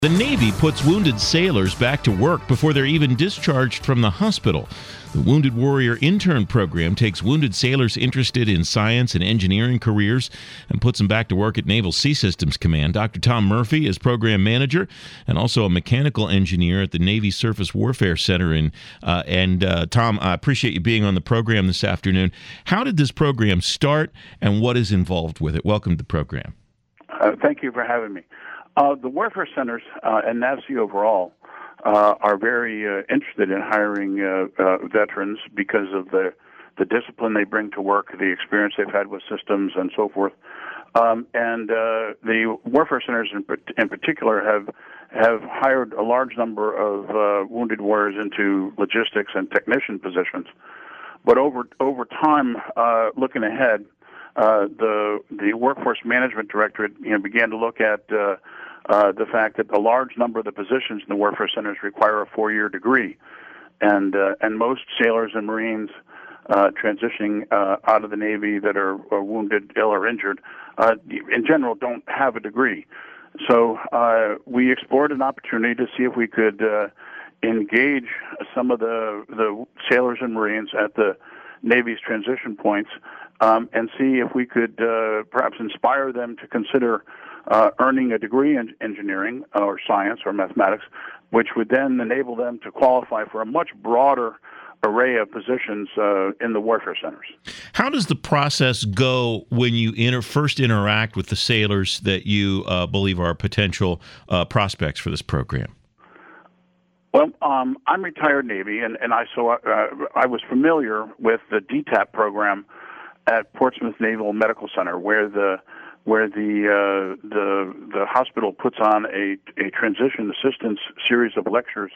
The Navy puts wounded sailors back to work before they're even discharged from the hospital. The Wounded Warrior Intern Program takes wounded sailors interested in science and engineering careers and puts them back to work at Naval Sea Systems Command. Dr. Tom Murphy is program manager and also a mechanical engineer at the Navy Surface Warfare Center. Tom, I appreciate you being on the program this afternoon. How did this program start and what is involved with it? Welcome to the program. Thank you for having me. The Warfare Centers and NAVSEA overall are very interested in hiring veterans because of the discipline they bring to work, the experience they've had with systems, and so forth. The Warfare Centers in particular have hired a large number of wounded warriors into logistics and technician positions. But over time, looking ahead, the Workforce Management Directorate began to look at the fact that a large number of the positions in the Warfare Centers require a 4-year degree, and most sailors and Marines transitioning out of the Navy that are wounded, ill, or injured, in general, don't have a degree. So we explored an opportunity to see if we could engage some of the sailors and Marines at the Navy's transition points and see if we could perhaps inspire them to consider earning a degree in engineering or science or mathematics, which would then enable them to qualify for a much broader array of positions in the Warfare Centers. How does the process go when you first interact with the sailors that you believe are potential prospects for this program? Well, I'm retired Navy, and I was familiar with the DTAP program at Portsmouth Naval Medical Center, where the hospital puts on a transition assistance series of lectures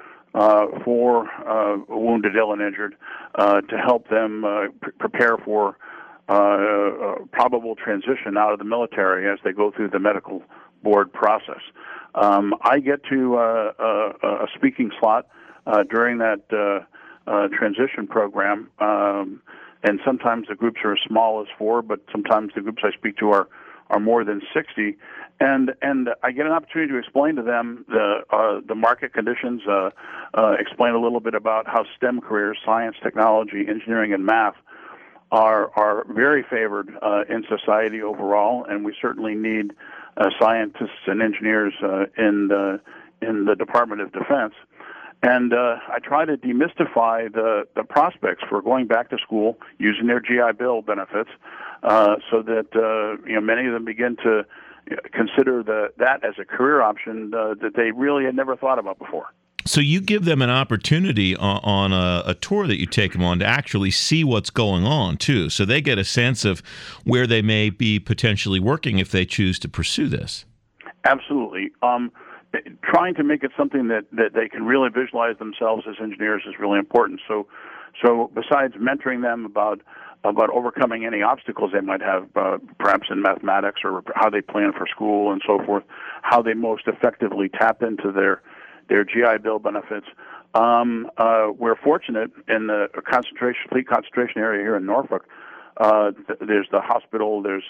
for wounded, ill, and injured to help them prepare for probable transition out of the military as they go through the medical board process. I get to a speaking slot during that transition program. And sometimes the groups are as small as 4, but sometimes the groups I speak to are more than 60. And I get an opportunity to explain to them the market conditions, explain a little bit about how STEM careers, science, technology, engineering, and math, are very favored in society overall, and we certainly need scientists and engineers in the Department of Defense. And I try to demystify the prospects for going back to school using their GI Bill benefits, so that many of them begin to consider that as a career option that they really had never thought about before. So you give them an opportunity on a tour that you take them on to actually see what's going on, too. So they get a sense of where they may be potentially working if they choose to pursue this. Absolutely. Trying to make it something that they can really visualize themselves as engineers is really important. So besides mentoring them about overcoming any obstacles they might have, perhaps in mathematics or how they plan for school and so forth, how they most effectively tap into their GI Bill benefits. We're fortunate in the fleet concentration area here in Norfolk. There's the hospital. There's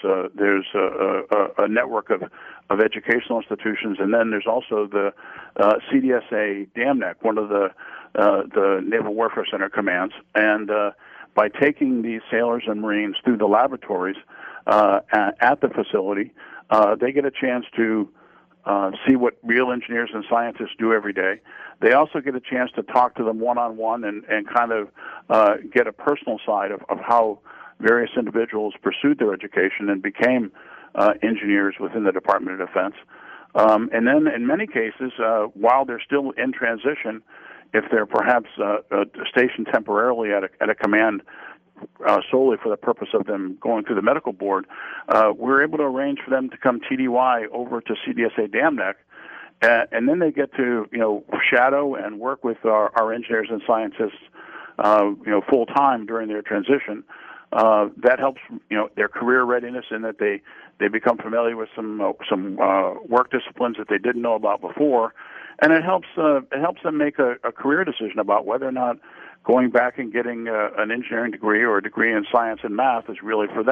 a network of educational institutions, and then there's also the CDSA Dam Neck, one of the Naval Warfare Center commands. And by taking these sailors and Marines through the laboratories at the facility, they get a chance to see what real engineers and scientists do every day. They also get a chance to talk to them one-on-one and kind of get a personal side of how various individuals pursued their education and became engineers within the Department of Defense. And then in many cases, while they're still in transition, if they're perhaps stationed temporarily at a command solely for the purpose of them going through the medical board, we're able to arrange for them to come TDY over to CDSA Dam Neck, and then they get to shadow and work with our engineers and scientists full time during their transition. That helps their career readiness in that they become familiar with some work disciplines that they didn't know about before, and it helps them make a career decision about whether or not going back and getting an engineering degree or a degree in science and math is really for them.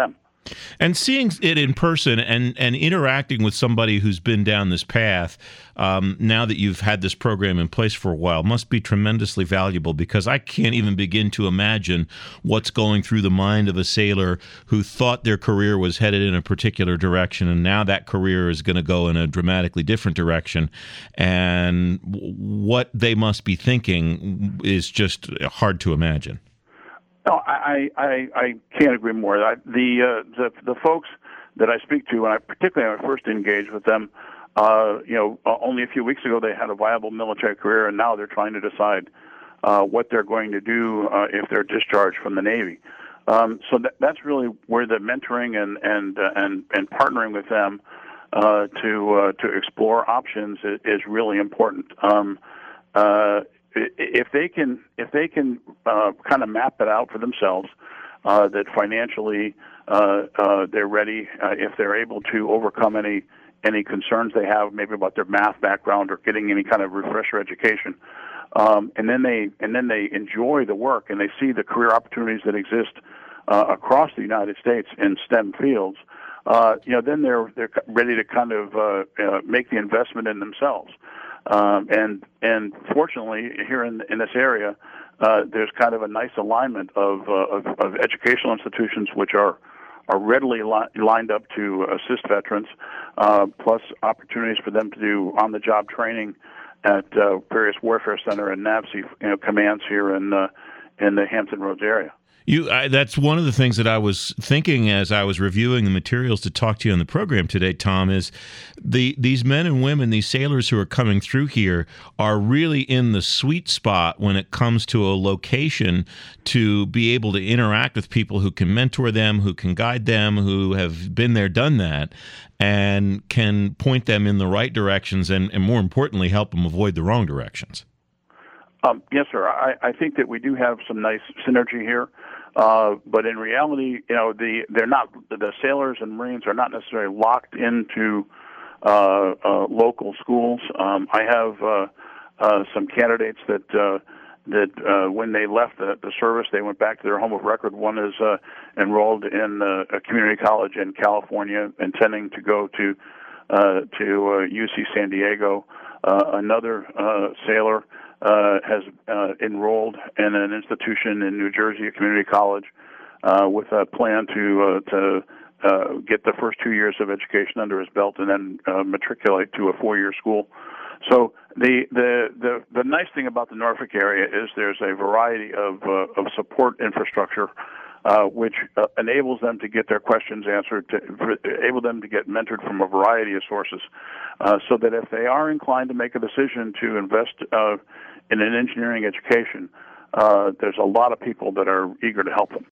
And seeing it in person and interacting with somebody who's been down this path, now that you've had this program in place for a while, must be tremendously valuable, because I can't even begin to imagine what's going through the mind of a sailor who thought their career was headed in a particular direction, and now that career is going to go in a dramatically different direction. And what they must be thinking is just hard to imagine. No, I can't agree more. The folks that I speak to, and particularly when I first engaged with them, only a few weeks ago they had a viable military career, and now they're trying to decide what they're going to do if they're discharged from the Navy. So that's really where the mentoring and partnering with them to explore options is really important. If they can kind of map it out for themselves, that financially they're ready, if they're able to overcome any concerns they have, maybe about their math background or getting any kind of refresher education, and then they enjoy the work and they see the career opportunities that exist across the United States in STEM fields. Then they're ready to kind of make the investment in themselves. And fortunately, here in this area, there's kind of a nice alignment of educational institutions which are readily lined up to assist veterans, plus opportunities for them to do on-the-job training at various warfare center and NAVSEA commands here in the Hampton Roads area. That's one of the things that I was thinking as I was reviewing the materials to talk to you on the program today, Tom, is these men and women, these sailors who are coming through here are really in the sweet spot when it comes to a location to be able to interact with people who can mentor them, who can guide them, who have been there, done that, and can point them in the right directions and more importantly, help them avoid the wrong directions. Yes, sir. I think that we do have some nice synergy here, but in reality, the sailors and Marines are not necessarily locked into local schools. I have some candidates that when they left the service, they went back to their home of record. One is enrolled in a community college in California, intending to go to UC San Diego. Another sailor has enrolled in an institution in New Jersey, a community college, with a plan to get the first 2 years of education under his belt and then matriculate to a 4-year school. So the nice thing about the Norfolk area is there's a variety of support infrastructure, which enables them to get their questions answered, enable them to get mentored from a variety of sources, so that if they are inclined to make a decision to invest in an engineering education, there's a lot of people that are eager to help them.